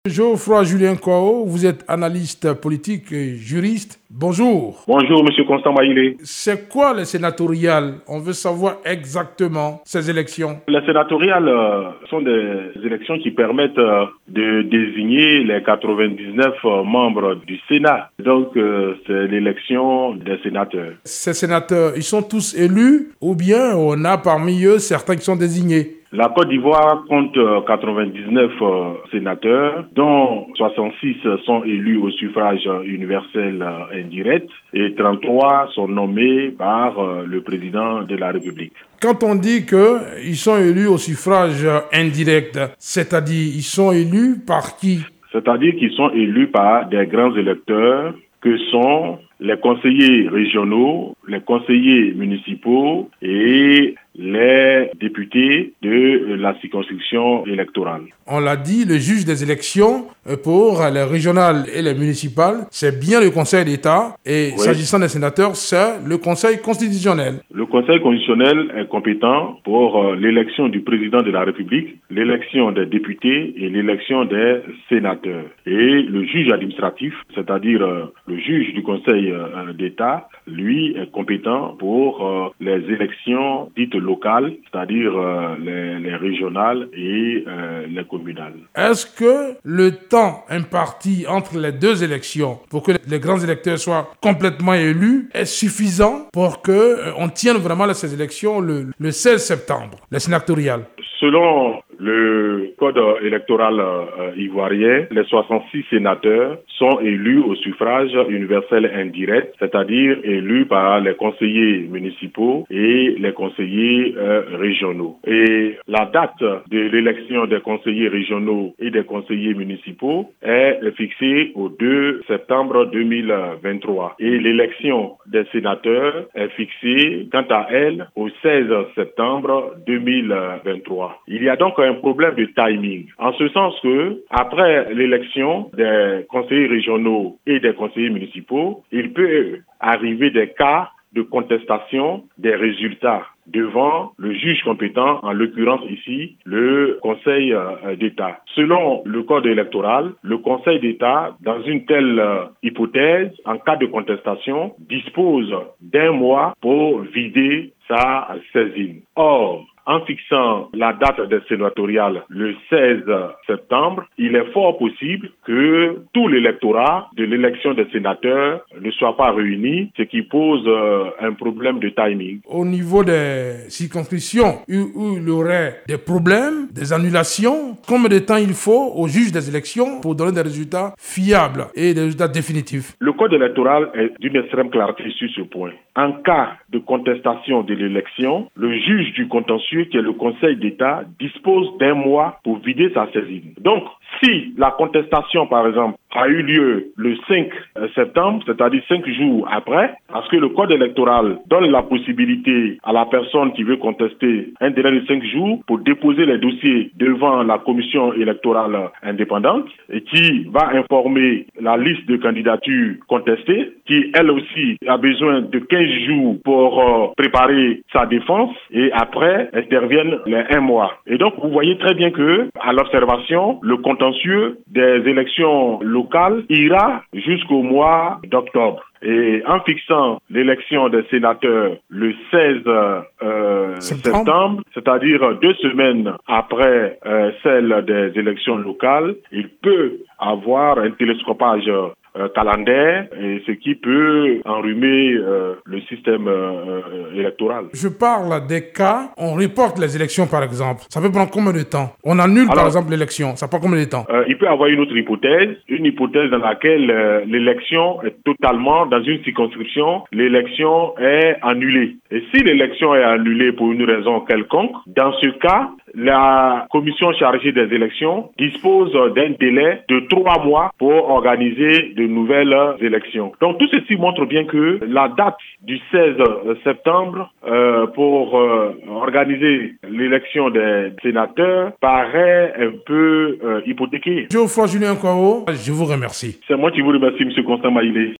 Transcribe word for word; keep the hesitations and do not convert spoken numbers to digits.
Geoffroy Julien Kouao, vous êtes analyste politique et juriste. Bonjour. Bonjour, Monsieur Constant Maïlé. C'est quoi les sénatoriales? On veut savoir exactement ces élections. Les sénatoriales euh, sont des élections qui permettent euh, de désigner les quatre-vingt-dix-neuf euh, membres du Sénat. Donc, euh, c'est l'élection des sénateurs. Ces sénateurs, ils sont tous élus ou bien on a parmi eux certains qui sont désignés? La Côte d'Ivoire compte quatre-vingt-dix-neuf euh, sénateurs, dont soixante-six sont élus au suffrage universel euh, indirect et trente-trois sont nommés par euh, le président de la République. Quand on dit qu'ils sont élus au suffrage indirect, c'est-à-dire ils sont élus par qui? C'est-à-dire qu'ils sont élus par des grands électeurs que sont les conseillers régionaux, les conseillers municipaux et les députés de la circonscription électorale. On l'a dit, le juge des élections pour les régionales et les municipales, c'est bien le Conseil d'État. Et oui, s'agissant des sénateurs, c'est le Conseil constitutionnel. Le Conseil constitutionnel est compétent pour l'élection du président de la République, l'élection des députés et l'élection des sénateurs. Et le juge administratif, c'est-à-dire le juge du Conseil d'État, lui est compétent pour les élections dites locales, c'est-à-dire les, les régionales et euh, les communales. Est-ce que le temps imparti entre les deux élections pour que les grands électeurs soient complètement élus est suffisant pour que euh, on tienne vraiment ces élections le, le seize septembre, les sénatoriales? Selon le code électoral euh, ivoirien, les soixante-six sénateurs sont élus au suffrage universel indirect, c'est-à-dire élus par les conseillers municipaux et les conseillers euh, régionaux. Et la date de l'élection des conseillers régionaux et des conseillers municipaux est fixée au deux septembre deux mille vingt-trois. Et l'élection des sénateurs est fixée, quant à elle, au seize septembre deux mille vingt-trois. Il y a donc un problème de timing, en ce sens que, après l'élection des conseillers régionaux et des conseillers municipaux, il peut arriver des cas de contestation des résultats devant le juge compétent, en l'occurrence ici, le Conseil d'État. Selon le code électoral, le Conseil d'État, dans une telle hypothèse, en cas de contestation, dispose d'un mois pour vider sa saisine. Or, en fixant la date des sénatoriales le seize septembre, il est fort possible que tout l'électorat de l'élection des sénateurs ne soit pas réuni, ce qui pose euh, un problème de timing. Au niveau des circonscriptions où il y aurait des problèmes, des annulations, combien de temps il faut au juge des élections pour donner des résultats fiables et des résultats définitifs? Le code électoral est d'une extrême clarté sur ce point. En cas de contestation de l'élection, le juge du contentieux, qui est le Conseil d'État, dispose d'un mois pour vider sa saisine. Donc, si la contestation, par exemple, a eu lieu le cinq septembre, c'est-à-dire cinq jours après, parce que le code électoral donne la possibilité à la personne qui veut contester un délai de cinq jours pour déposer les dossiers devant la commission électorale indépendante et qui va informer la liste de candidatures contestées, qui elle aussi a besoin de quinze jours pour euh, préparer sa défense et après interviennent les un mois. Et donc vous voyez très bien que à l'observation, le contentieux des élections locales ira jusqu'au mois d'octobre. Et en fixant l'élection des sénateurs le seize euh, septembre. septembre, c'est-à-dire deux semaines après euh, celle des élections locales, il peut avoir un télescopage Euh, calendaire, et ce qui peut enrhumer euh, le système euh, électoral. Je parle des cas, on reporte les élections par exemple. Ça peut prendre combien de temps? On annule Alors, par exemple l'élection, ça prend combien de temps? euh, Il peut y avoir une autre hypothèse, une hypothèse dans laquelle euh, l'élection est totalement, dans une circonscription, l'élection est annulée. Et si l'élection est annulée pour une raison quelconque, dans ce cas, la commission chargée des élections dispose d'un délai de trois mois pour organiser de nouvelles élections. Donc tout ceci montre bien que la date du seize septembre euh, pour euh, organiser l'élection des sénateurs paraît un peu euh, hypothéquée. Geoffroy Julien Kouao, je vous remercie. C'est moi qui vous remercie, M. Constant Maïlé.